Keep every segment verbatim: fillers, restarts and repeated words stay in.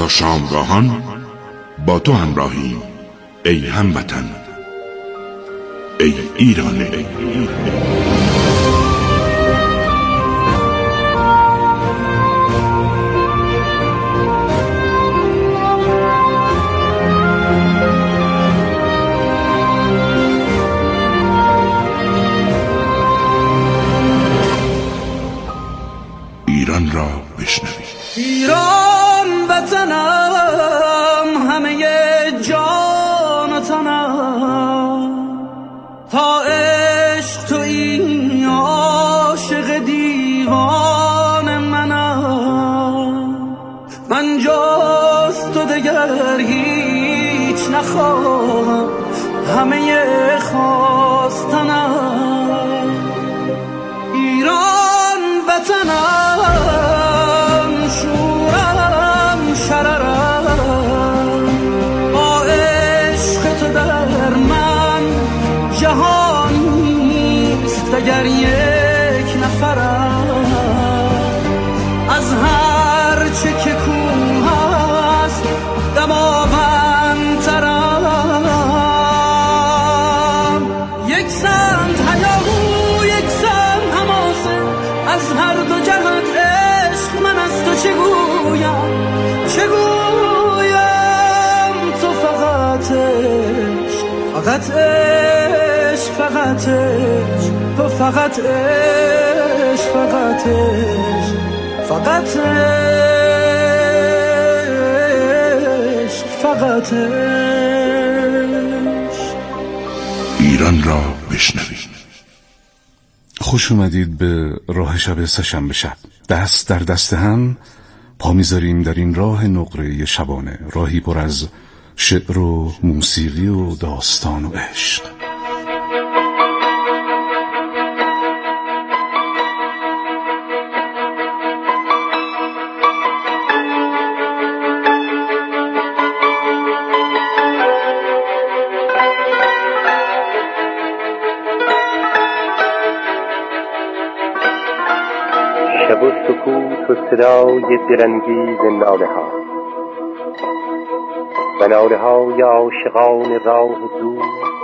تا شامگاهان با تو همراهیم ای هموطن، ای ایران. ای ایران. ایران را بشنوید. ایران وطنم، همه جان و تنم، تا عشق تویی عاشق دیوان منم. من جز تو دگر هیچ نخواهم، همه خواستنم. ایران وطنم، شورم شررم، با عشق تو در من جهان نیست اگر یک نفرم. از هر چه که کوه است دماوندترم. یک سمت هیاهو یک سمت حماسه، از هر دو جهت عشق من از تو چه گویم چه گویم. تو فقط عشق، فقط عشق، فقط عشق، تو فقط عشق، فقط عشق، فقط عشق، فقط عشق. ایران را بشنوید. خوش اومدید به راه شب سه‌شنبه شب. دست در دست هم پا میذاریم در این راه نقره شبانه، راهی پر از شعر و موسیقی و داستان و عشق. شب و سکوت و صدای دلانگیز ناله ها و ناله های عاشقان راه دور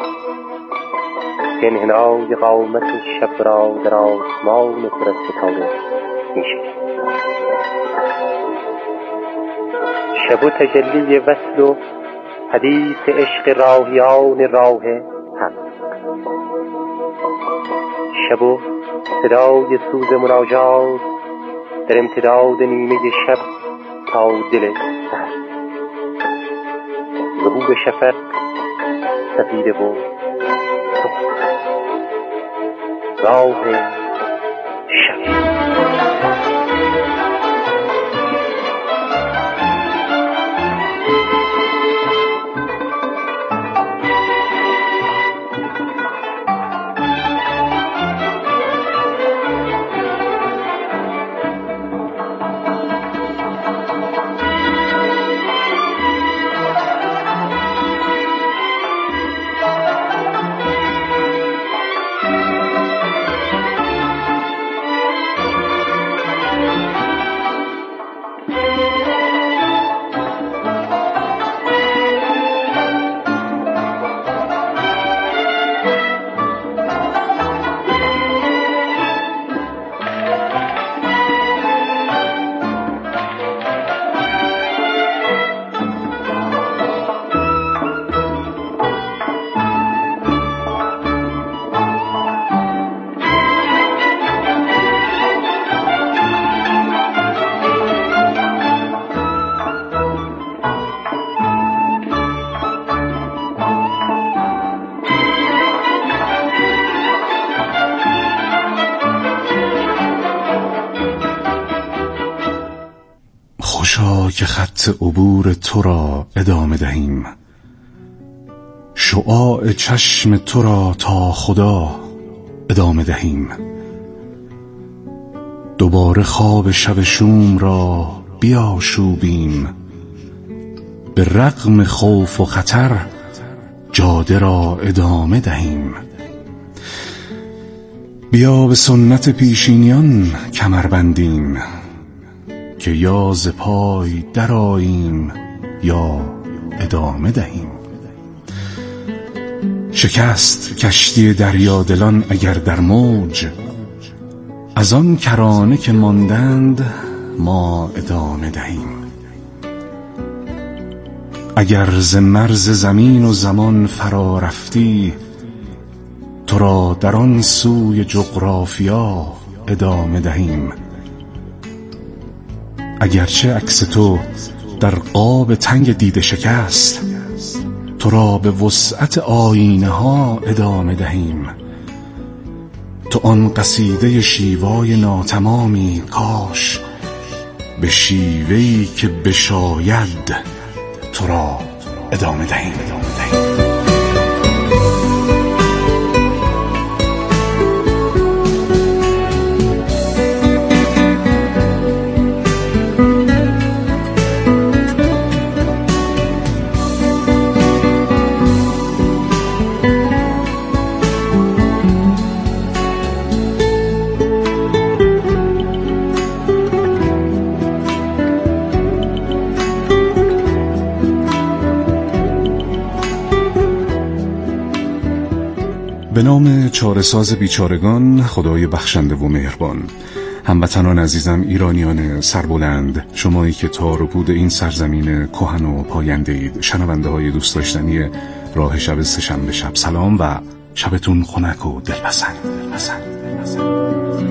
که انحنای قامت شب را در آسمان پر از ستاره می‌شکند. شب و تجلی وصل و حدیث عشق راهیان راه حق. شب و صدای سوز مناجات در امتداد نیمه شب تا دل سحر. ظهور شفق سفید و راه شب. خوشا که خط عبور تو را ادامه دهیم، شعاع چشم تو را تا خدا ادامه دهیم. دوباره خواب شب شوم را بیاشوبیم، به رغم خوف و خطر جاده را ادامه دهیم. بیا به سنت پیشینیان کمر بندیم، که یا ز پای درآییم یا ادامه دهیم. شکست کشتی دریادلان اگر در موج، از آن کرانه که ماندند ما ادامه دهیم. اگر ز مرز زمین و زمان فرا رفتی، تو را در آن سوی جغرافیا ادامه دهیم. اگرچه عکس تو در قاب تنگ دیده شکست، تو را به وسعت آینه ها ادامه دهیم. تو آن قصیده شیوای ناتمامی، کاش به شیوهی که بشاید تو را ادامه دهیم. به نام چاره‌ساز بیچارگان، خدای بخشنده و مهربان. هموطنان عزیزم، ایرانیان سربلند، شمایی که تار و پود این سرزمین کهن و پاینده اید، شنونده های دوست داشتنی راه شب سه‌شنبه شب، سلام و شبتون خنک و دلپسند. دلپسند. دلپسند.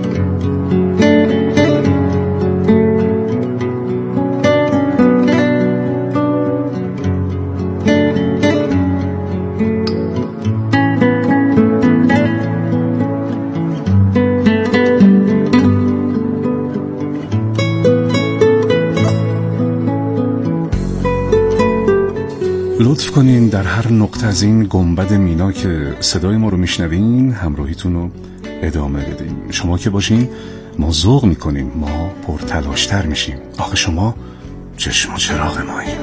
لطف کنین در هر نقطه از این گنبد مینا که صدای ما رو میشنوین همراهیتون رو ادامه بدین. شما که باشین ما ذوق میکنیم، ما پرتلاشتر میشیم. آخه شما چشم و چراغ ماییم.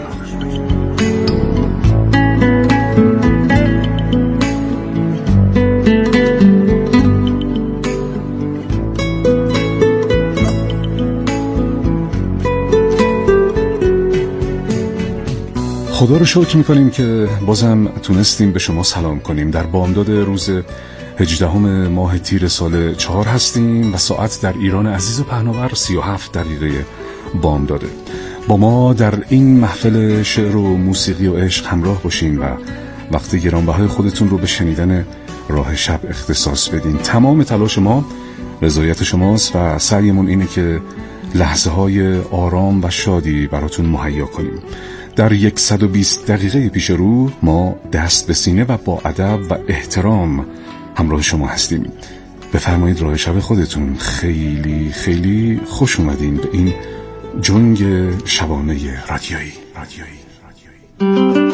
خدا رو شکر میکنیم که بازم تونستیم به شما سلام کنیم. در بامداد روز هجدهم ماه تیر سال چهار هستیم و ساعت در ایران عزیز و پهناور سی و هفت دقیقه بامداده. با ما در این محفل شعر و موسیقی و عشق همراه باشین و وقت گرانبهای خودتون رو به شنیدن راه شب اختصاص بدین. تمام تلاش ما رضایت شماست و سعیمون اینه که لحظه های آرام و شادی براتون مهیا کنیم. در صد و بیست دقیقه پیش رو ما دست به سینه و با ادب و احترام همراه شما هستیم. بفرمایید راه شب خودتون. خیلی خیلی خوش اومدین به این جنگ شبانه رادیویی. رادیویی. رادیویی.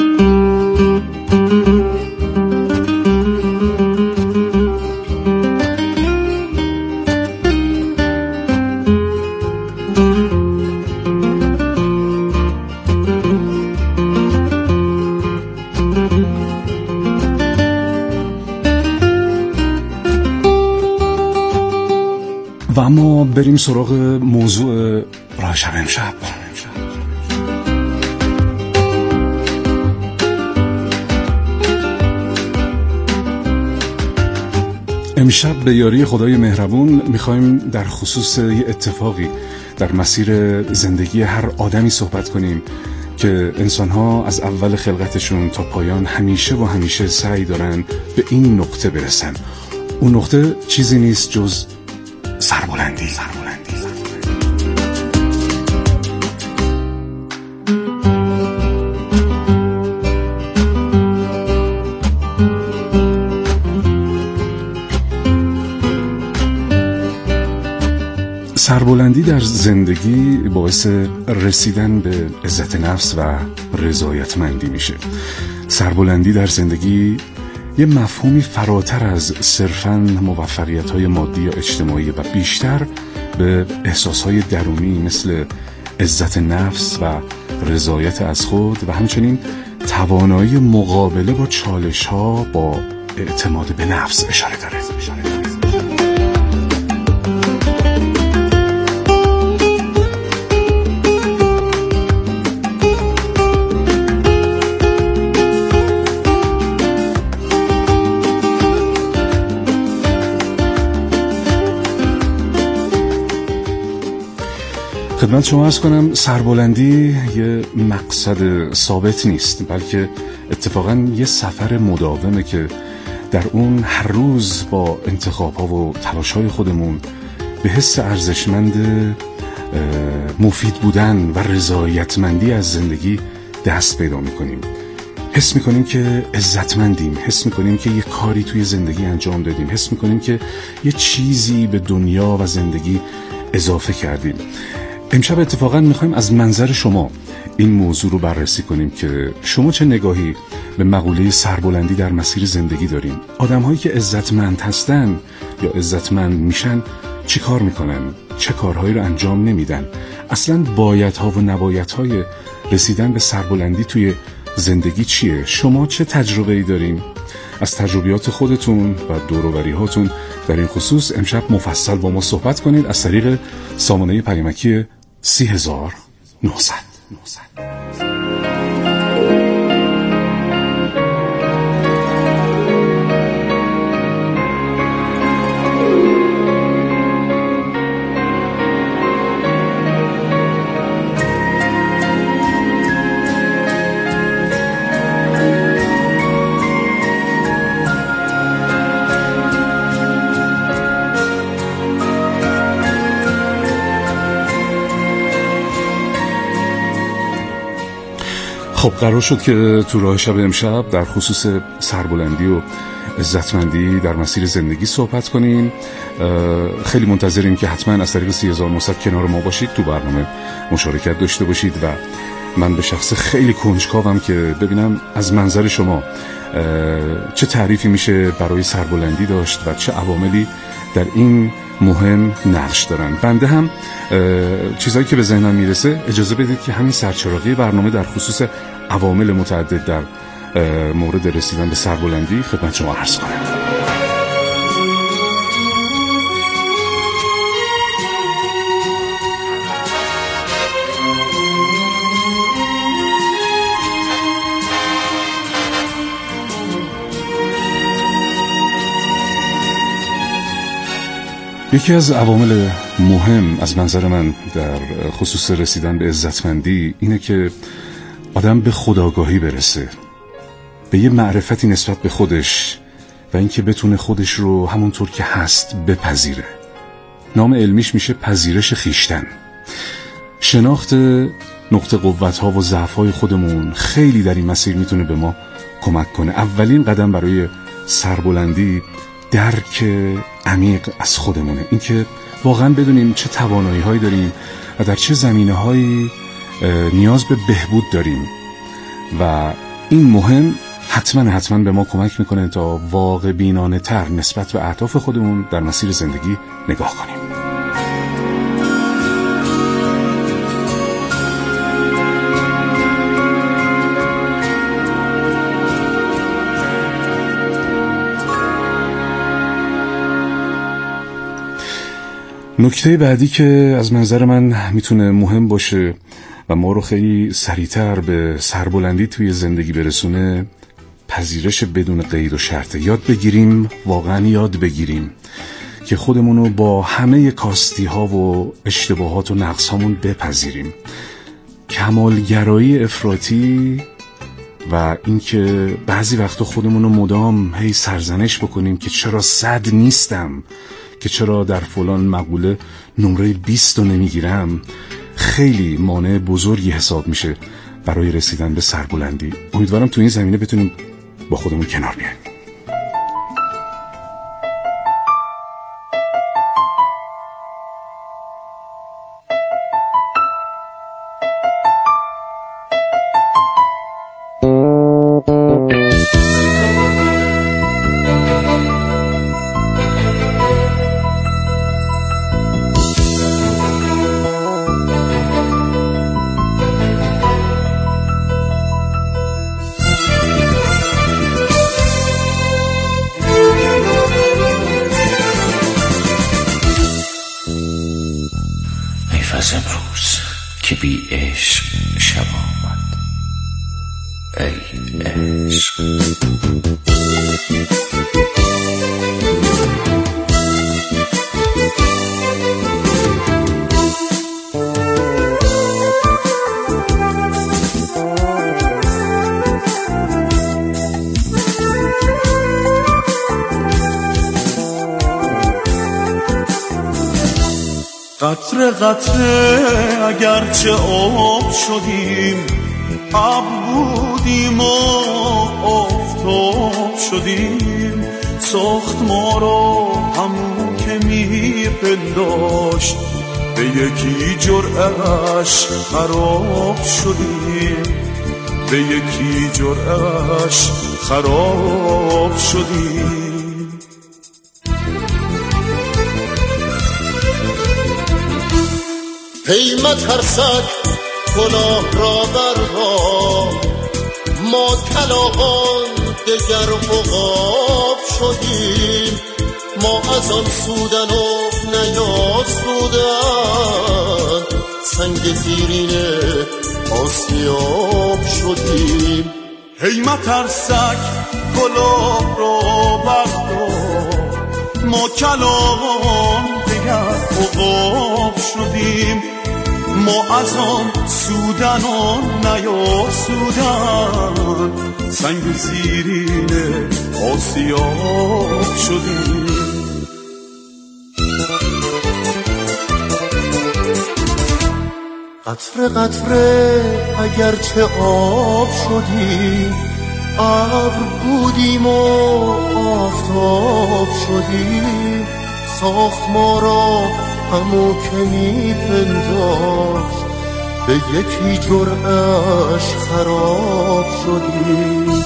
و اما بریم سراغ موضوع راه شب امشب. امشب به یاری خدای مهربون میخوایم در خصوص یه اتفاقی در مسیر زندگی هر آدمی صحبت کنیم که انسان‌ها از اول خلقتشون تا پایان همیشه و همیشه سعی دارن به این نقطه برسن. اون نقطه چیزی نیست جز سربلندی. سربلندی. سربلندی در زندگی باعث رسیدن به عزت نفس و رضایتمندی میشه. سربلندی در زندگی یه مفهومی فراتر از صرفاً موفقیت‌های مادی یا اجتماعی و بیشتر به احساس‌های درونی مثل عزت نفس و رضایت از خود و همچنین توانایی مقابله با چالش‌ها با اعتماد به نفس اشاره داره. خدمت شما عرض کنم سربلندی یه مقصد ثابت نیست، بلکه اتفاقا یه سفر مداومه که در اون هر روز با انتخاب‌ها و تلاش‌های خودمون به حس ارزشمند مفید بودن و رضایتمندی از زندگی دست پیدا می‌کنیم. حس می‌کنیم که عزتمندیم، حس می‌کنیم که یه کاری توی زندگی انجام دادیم، حس می‌کنیم که یه چیزی به دنیا و زندگی اضافه کردیم. امشب اتفاقا میخوایم از منظر شما این موضوع رو بررسی کنیم که شما چه نگاهی به مقوله سربلندی در مسیر زندگی دارین. آدم هایی که عزتمند هستن یا عزتمند میشن چی کار میکنن؟ چه کارهایی رو انجام نمیدن؟ اصلا بایدها و نبایدهای رسیدن به سربلندی توی زندگی چیه؟ شما چه تجربه‌ای دارین؟ از تجربیات خودتون و دور و بری هاتون در این خصوص امشب مفصل با ما صحبت کنید از طریق سامانه پیامکی سی هزار و نهصد. خب قرار شد که تو راه شب امشب در خصوص سربلندی و عزتمندی در مسیر زندگی صحبت کنیم. خیلی منتظریم که حتما از طریق سی هزار و نهصد کنار ما باشید، تو برنامه مشارکت داشته باشید و من به شخص خیلی کنجکاوم که ببینم از منظر شما چه تعریفی میشه برای سربلندی داشت و چه عواملی در این مهم نقش دارن. بنده هم چیزایی که به ذهنم میرسه اجازه بدید که همین سرچراغی برنامه در خصوص عوامل متعدد در مورد رسیدن به سربلندی خدمت شما عرض کنم. یکی از عوامل مهم از منظر من در خصوص رسیدن به عزتمندی اینه که آدم به خودآگاهی برسه، به یه معرفتی نسبت به خودش و اینکه بتونه خودش رو همونطور که هست بپذیره. نام علمیش میشه پذیرش خیشتن. شناخت نقطه قوت‌ها و ضعف‌های خودمون خیلی در این مسیر میتونه به ما کمک کنه. اولین قدم برای سربلندی درک عمیق از خودمونه، اینکه واقعا بدونیم چه توانایی‌هایی داریم و در چه زمینه‌هایی نیاز به بهبود داریم و این مهم حتما حتما به ما کمک میکنه تا واقع بینانه تر نسبت به اهداف خودمون در مسیر زندگی نگاه کنیم. نکته بعدی که از منظر من میتونه مهم باشه و ما رو خیلی سریعتر به سربلندی توی زندگی برسونه پذیرش بدون قید و شرطه. یاد بگیریم، واقعا یاد بگیریم که خودمونو با همه کاستی ها و اشتباهات و نقص هامون بپذیریم. کمالگرایی افراطی و اینکه بعضی وقتا خودمونو مدام هی سرزنش بکنیم که چرا صد نیستم، که چرا در فلان مقوله نمره بیست رو نمیگیرم، خیلی مانع بزرگی حساب میشه برای رسیدن به سربلندی. امیدوارم تو این زمینه بتونیم با خودمون کنار بیاییم. از امروز که بی عشق شب آمد. ای عشق قطره قطره اگرچه آب شدیم، ابر بودیم و آفتاب شدیم، ساخت ما را همون که میپنداشت، به یکی جرعش خراب شدیم، به یکی جرعش خراب شدیم. ای مترسک کلاه را بردار، ما کلاغان دگر عقاب شدیم، ما از آن سودن و نیاسودن، سنگ زیرین آسیاب شدیم. ای مترسک کلاه را بردار، ما کلاغان دگر عقاب شدیم، ما از آن سودن و نیاسودن، سنگ زیرین آسیاب شدیم. قطره قطره اگرچه آب شدیم، ابر بودیم و آفتاب شدیم، ساخت ما را همو که میپنداشت، به یکی جرعش خراب شدیم.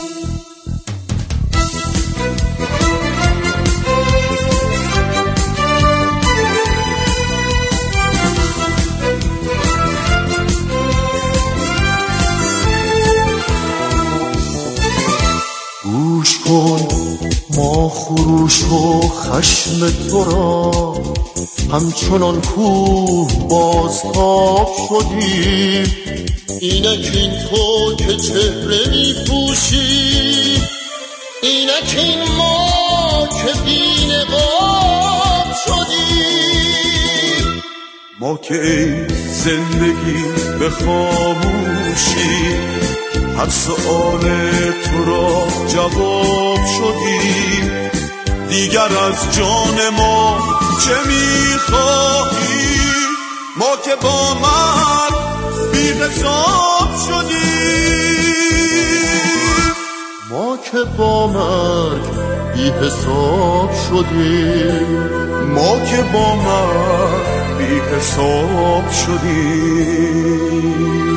گوش کن ما خروش و خشم تو را، همچنان کوه بازتاب شدیم، اینک این تو که چهره می پوشی، اینک این ما که بی نقاب شدیم. ما که ای زندگی به خاموشی، هر سؤال تو را جواب شدیم، دیگر از جان ما چه میخواهی؟ ما که با مرگ بی حساب شدیم، ما که با مرگ بی حساب شدیم، ما که با مرگ بی حساب شدیم.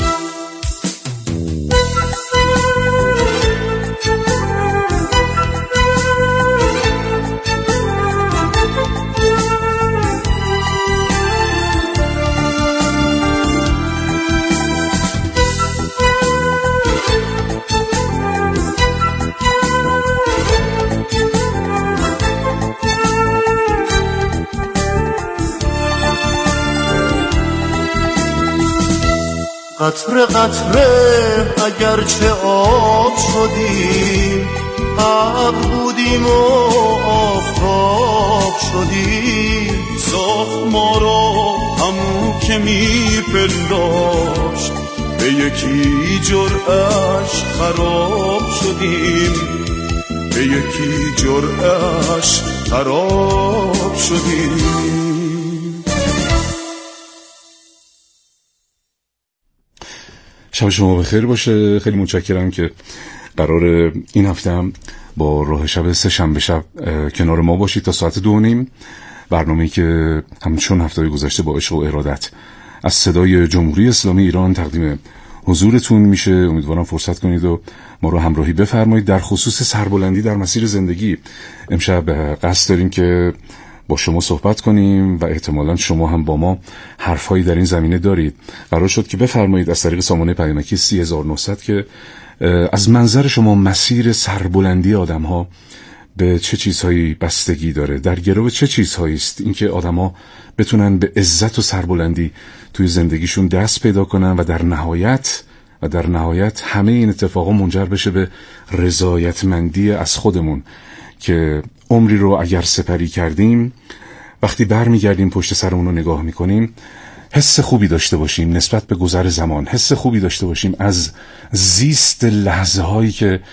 قطره قطره اگرچه آب شدیم، ابر بودیم و آفتاب شدیم، ساخت ما را همون که میپنداشت، به یکی جرعش خراب شدیم، به یکی جرعش خراب شدیم. شب شما بخیر باشه. خیلی متشکرم که قرار این هفته هم با راه شب سه شنبه شب کنار ما باشید تا ساعت دو و نیم. برنامه‌ای که همچون هفته‌های گذشته با عشق و ارادت از صدای جمهوری اسلامی ایران تقدیم حضورتون میشه. امیدوارم فرصت کنید و ما رو همراهی بفرمایید. در خصوص سربلندی در مسیر زندگی امشب قصد داریم که با شما صحبت کنیم و احتمالاً شما هم با ما حرفایی در این زمینه دارید. قرار شد که بفرمایید از طریق سامانه پیامکی سی هزار و نهصد که از منظر شما مسیر سربلندی آدم‌ها به چه چیزهایی بستگی داره، در گرو چه چیزهایی است اینکه آدم‌ها بتونن به عزت و سربلندی توی زندگیشون دست پیدا کنن و در نهایت و در نهایت همه این اتفاقا منجر بشه به رضایتمندی از خودمون که عمری رو اگر سپری کردیم وقتی برمیگردیم پشت سرمون رو نگاه میکنیم حس خوبی داشته باشیم نسبت به گذر زمان، حس خوبی داشته باشیم از زیست لحظه هایی که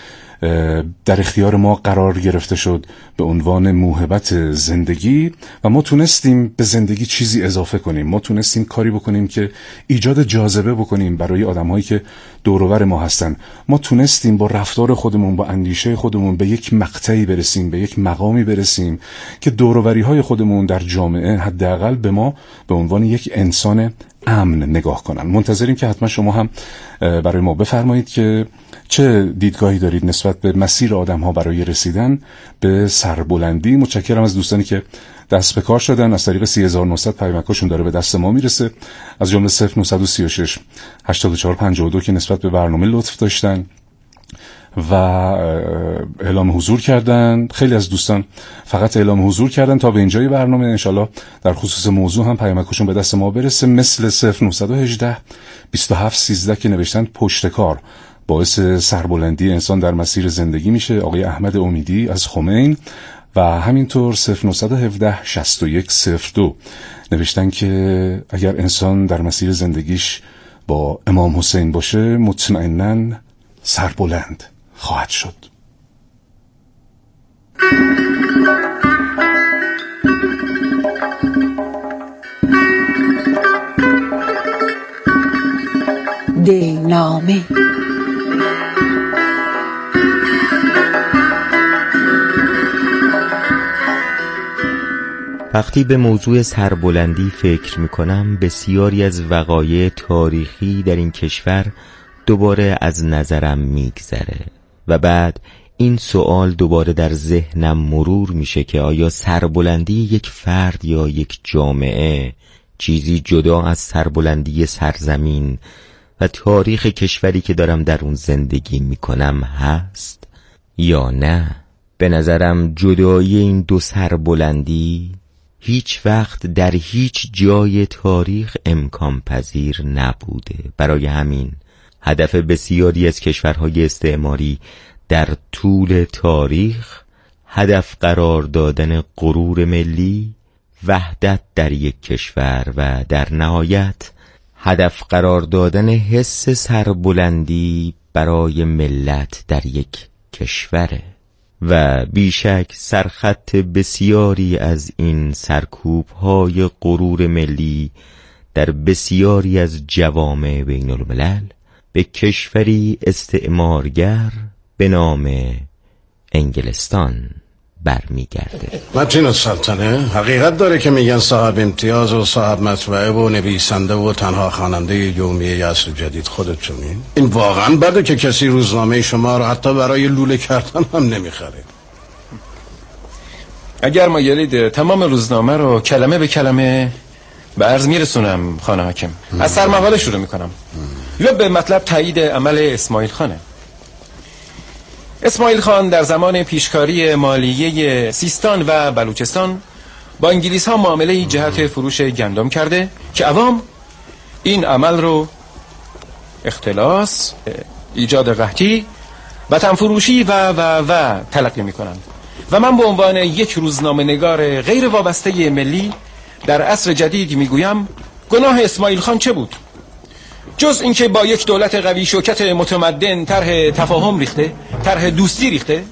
در اختیار ما قرار گرفته شد به عنوان موهبت زندگی و ما تونستیم به زندگی چیزی اضافه کنیم. ما تونستیم کاری بکنیم که ایجاد جاذبه بکنیم برای آدم‌هایی که دور و بر ما هستن. ما تونستیم با رفتار خودمون، با اندیشه خودمون به یک مقطعی برسیم، به یک مقامی برسیم که دور و بری‌های خودمون در جامعه حداقل به ما به عنوان یک انسان امن نگاه کنن. منتظریم که حتما شما هم برای ما بفرمایید که چه دیدگاهی دارید نسبت به مسیر آدم‌ها برای رسیدن به سربلندی. متشکرم از دوستانی که دست به کار شدن. از طریق سی هزار و نهصد پیامکاشون داره به دست ما میرسه، از جمله صفر نه سه شش هشتاد و چهار پنجاه و دو که نسبت به برنامه لطف داشتن و اعلام حضور کردن. خیلی از دوستان فقط اعلام حضور کردن تا به اینجای برنامه. انشالله در خصوص موضوع هم پیامکاشون به دست ما برسه، مثل صفر نه یک هشت بیست و هفت سیزده که نوشتن پشت کار باعث سربلندی انسان در مسیر زندگی میشه، آقای احمد امیدی از خمین، و همینطور صفر نه یک هفت شصت و یک صفر دو نوشتن که اگر انسان در مسیر زندگیش با امام حسین باشه مطمئناً سربلند خواهد شد. دلنامه وقتی به موضوع سربلندی فکر میکنم بسیاری از وقایع تاریخی در این کشور دوباره از نظرم میگذره و بعد این سوال دوباره در ذهنم مرور میشه که آیا سربلندی یک فرد یا یک جامعه چیزی جدا از سربلندی سرزمین و تاریخ کشوری که دارم در اون زندگی میکنم هست یا نه؟ به نظرم جدایی این دو سربلندی هیچ وقت در هیچ جای تاریخ امکان پذیر نبوده. برای همین هدف بسیاری از کشورهای استعماری در طول تاریخ هدف قرار دادن غرور ملی، وحدت در یک کشور و در نهایت هدف قرار دادن حس سربلندی برای ملت در یک کشوره. و بیشک سرخط بسیاری از این سرکوب‌های غرور ملی در بسیاری از جوامع بین الملل به کشوری استعمارگر به نام انگلستان برمیگرده. متین السلطنه حقیقت داره که میگن صاحب امتیاز و صاحب مطبعه و نویسنده و تنها خواننده یومیه عصر جدید خودتونی؟ این واقعا بده که کسی روزنامه شما رو حتی برای لوله کردن هم نمیخره. اگر مایلید تمام روزنامه رو کلمه به کلمه به عرض میرسونم خانه حاکم. از سرمقاله شروع میکنم. یا به مطلب تایید عمل اسماعیل خانه. اسماعیل خان در زمان پیشکاری مالیه سیستان و بلوچستان با انگلیس ها معامله جهت فروش گندم کرده که عوام این عمل رو اختلاس، ایجاد قحطی، وطن فروشی و و و تلقی می کنند و من به عنوان یک روزنامه نگار غیر وابسته ملی در عصر جدید می گویم گناه اسماعیل خان چه بود؟ جز اینکه با یک دولت قوی شوکت متمدن طرح تفاهم ریخته، طرح دوستی ریخته.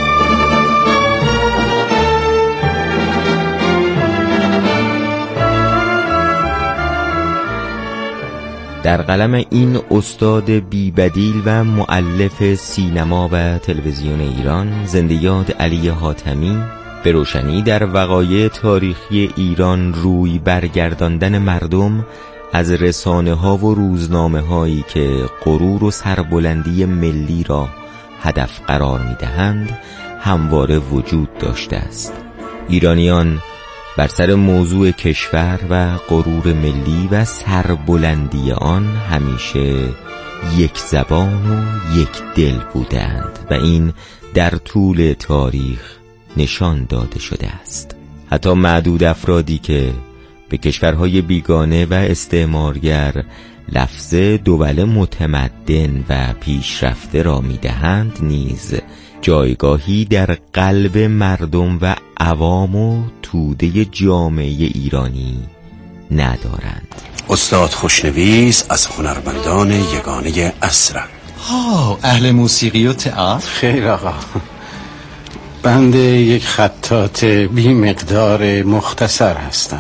در قلم این استاد بی‌بدیل و مؤلف سینما و تلویزیون ایران، زنده‌یاد علی حاتمی، به روشنی در وقایع تاریخی ایران روی برگرداندن مردم از رسانه ها و روزنامه هایی که غرور و سربلندی ملی را هدف قرار می دهند همواره وجود داشته است. ایرانیان بر سر موضوع کشور و غرور ملی و سربلندی آن همیشه یک زبان و یک دل بودند و این در طول تاریخ نشان داده شده است. حتی معدود افرادی که به کشورهای بیگانه و استعمارگر لفظ دول متمدن و پیشرفته را میدهند نیز جایگاهی در قلب مردم و عوام و توده جامعه ایرانی ندارند. استاد خوشنویس از هنرمندان یگانه عصر. ها، اهل موسیقی و تئاتر؟ خیر آقا، بنده یک خطاط بی مقدار مختصر هستم.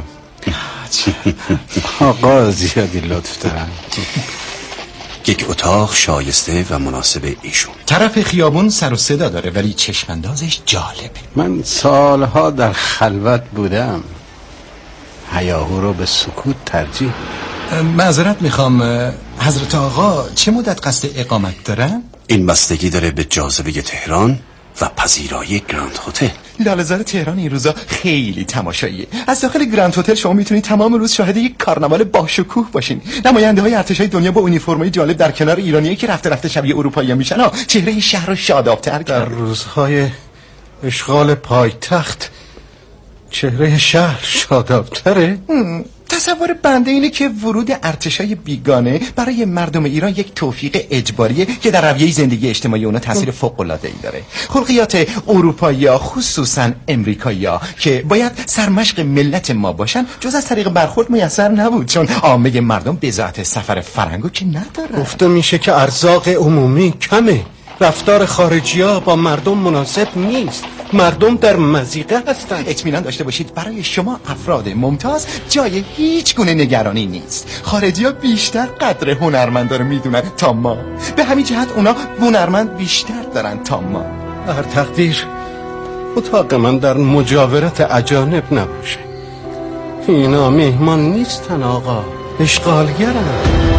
آقا زیادی لطف دارم. یک اتاق شایسته و مناسب ایشون. طرف خیابون سر و صدا داره ولی چشماندازش جالبه. من سالها در خلوت بودم، هیاهو رو به سکوت ترجیح. معذرت میخوام، حضرت آقا چه مدت قصد اقامت دارن؟ این بستگی داره به جاذبه تهران و پذیرایی گراند هتل. لاله‌زار تهران این روزا خیلی تماشاییه. از داخل گراند هتل شما میتونید تمام روز شاهد یک کارناوال باشکوه باشین. نماینده‌های ارتش‌های دنیا با اونیفرمای جالب در کنار ایرانیایی که رفته رفته شبیه اروپایی‌ها میشن ها، چهره شهر رو شاداب‌تر در روزهای اشغال پایتخت چهره شهر شاداب‌تره؟ تصور بنده اینه که ورود ارتشای بیگانه برای مردم ایران یک توفیق اجباریه که در رویه زندگی اجتماعی اونا تاثیر فوق‌العاده‌ای داره. خلقیات اروپایی‌ها خصوصا امریکایی‌ها که باید سرمشق ملت ما باشن جز از طریق برخورد میسر نبود، چون عامه مردم بذات سفر فرنگو که نداره. گفته میشه که ارزاق عمومی کمه، رفتار خارجی‌ها با مردم مناسب نیست، مردم در مضیقه هستند. اطمینان داشته باشید برای شما افراد ممتاز جای هیچ گونه نگرانی نیست. خارجی‌ها بیشتر قدر هنرمندا رو میدونن تا ما، به همین جهت اونا هنرمند بیشتر دارن تا ما. هر تقدیر اتاق من در مجاورت اجانب نباشه. اینا مهمان نیستن آقا، اشغالگرن.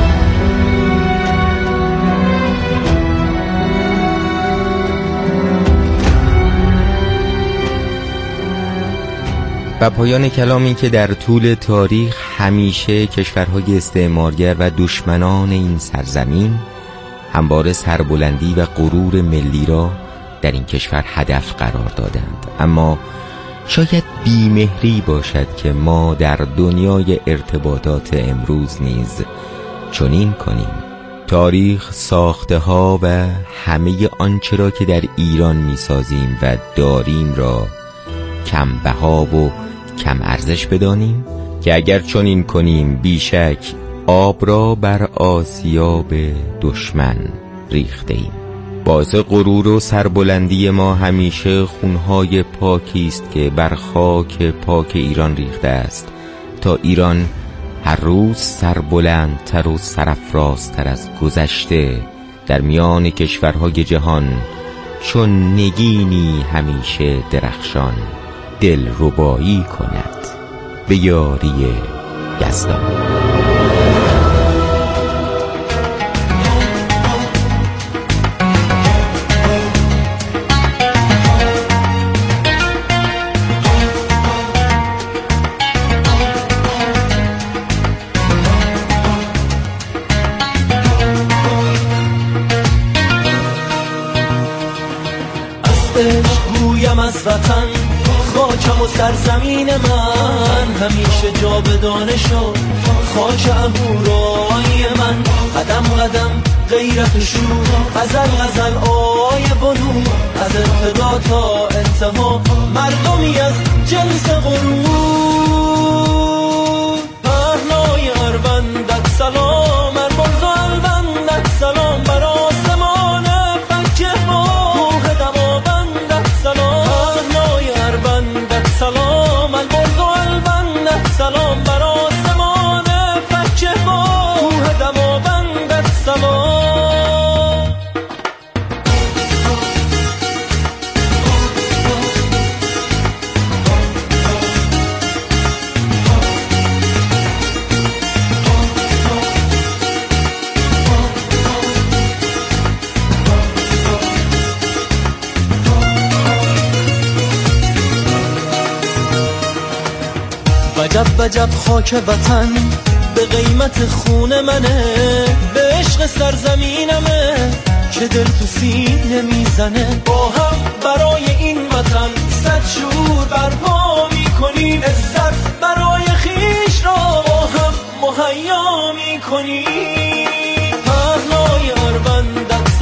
و پایان کلامی که در طول تاریخ همیشه کشورهای استعمارگر و دشمنان این سرزمین همواره سربلندی و غرور ملی را در این کشور هدف قرار دادند، اما شاید بیمهری باشد که ما در دنیای ارتباطات امروز نیز چنین کنیم. تاریخ ساخته ها و همه آنچه را که در ایران میسازیم و داریم را کم بها و کم ارزش بدانیم که اگر چنین کنیم بیشک آب را بر آسیاب دشمن ریخته ایم. باعث غرور و سربلندی ما همیشه خونهای پاکی است که بر خاک پاک ایران ریخته است تا ایران هر روز سربلندتر و سرافرازتر از گذشته در میان کشورهای جهان چون نگینی همیشه درخشان دل ربایی کند به یاری یزدان. گویم از وطن خاکم و سرزمین من همیشه جاودانه شد، خاک اهورای من قدم قدم غیرت شور، غزل غزل آی بنو از ابتدا تا انتها مردمی از جنس غرور. پهنای اروندت سلام، ارمنز و الوندت سلام، بر آسمان فکه ما کوه دماوندت سلام. پهنای اروندت سلام، ارمنز و الوندت سلام، بر آسمان فکه ما کوه دماوندت سلام. وجب وجب خاک وطن به قیمت خون منه، به عشق سرزمینمه که دل تو سینه میزنه. با هم برای این وطن صد شور برپا میکنیم، عزت